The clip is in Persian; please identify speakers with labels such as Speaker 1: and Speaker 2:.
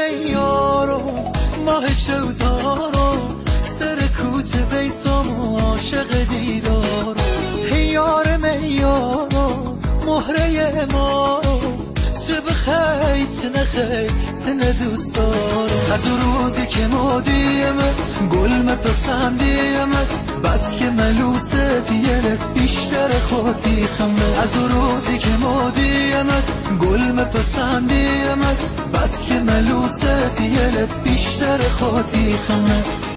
Speaker 1: میارو ماه شوتارو سر کوچه بیسام عاشق دیدارو یار میارو مهره مارو چه بخی چه نخی تنه دوست دارم از روزی که مادیمه گل پسندیمه بس که ملوست یلت بیشتر خودی خمه از روزی که مادیمه گل پسندیمه بس که ملوست یلت بیشتر خودی خمه